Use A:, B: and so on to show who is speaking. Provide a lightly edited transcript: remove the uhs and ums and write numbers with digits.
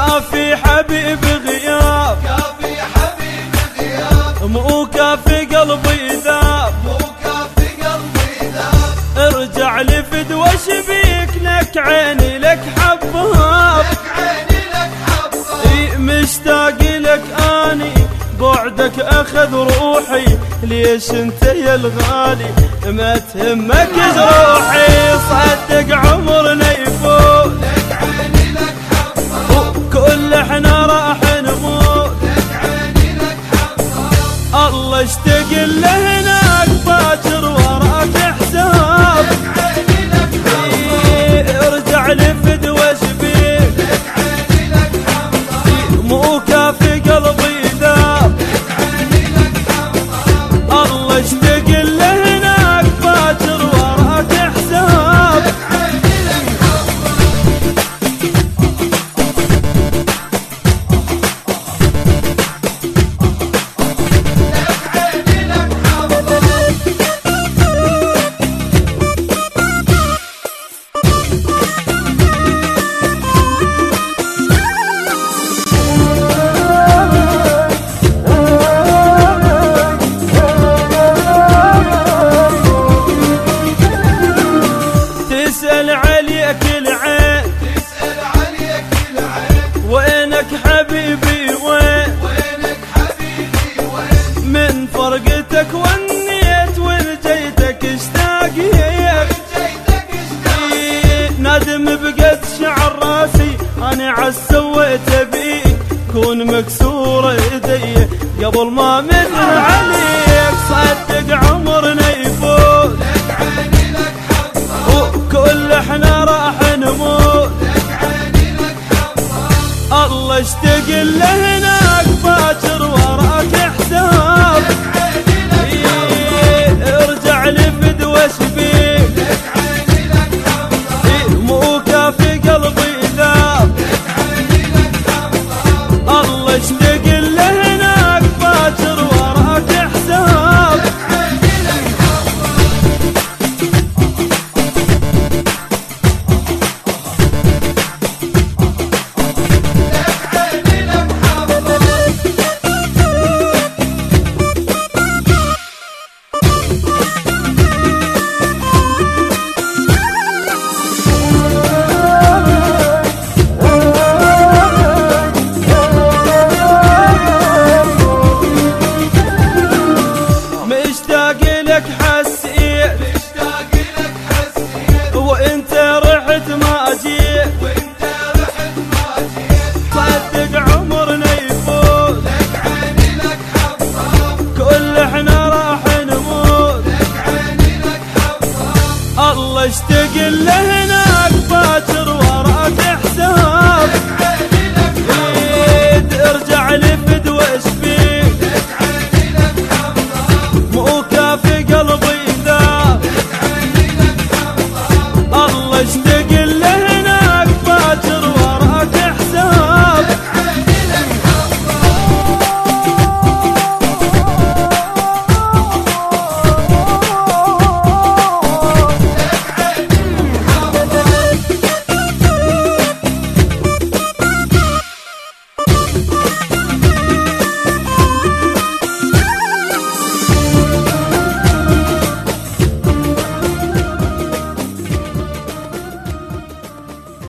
A: كافي حبيب غياب،
B: كافي حبيب غياب،
A: مو كافي قلبي ذاب،
B: مو كافي قلبي ذاب.
A: ارجع لي فدوى شبيك لك عيني لك حباب،
B: لك عيني لك حباب.
A: مشتاق لك اني بعدك اخذ روحي، ليش انت يا الغالي ما تهمك جروحي؟ صدق عمرنا يفوت،
B: لك عيني لك حباب،
A: كل احنا راح نموت،
B: لك عيني لك حباب.
A: الله اشتاق له هناك باكر وراك حساب،
B: لك عيني لك حباب،
A: ارجع لي فدوى شبيك،
B: لك عيني لك حباب،
A: مو كافي قلبي ذاب،
B: لك عيني لك حباب.
A: الله اشتاق له هناك باكر وراك حساب.
B: لك عيني لك
A: تسأل عليك العين،
B: تسأل عليك العين،
A: وينك حبيبي وين؟
B: وينك حبيبي وين؟
A: من فرقتك ونيت وين جيتك اشتاقيك،
B: جيتك اشتاق.
A: ندم بقد شعر راسي انا عسويت بيك، كون مكسور ايدي قبل ما مثل عليك. صدق عمرنا يفوت،
B: لك عيني لك حباب،
A: وكل احنا راح نموت،
B: لك عيني لك حباب.
A: الله اشتاق له هنا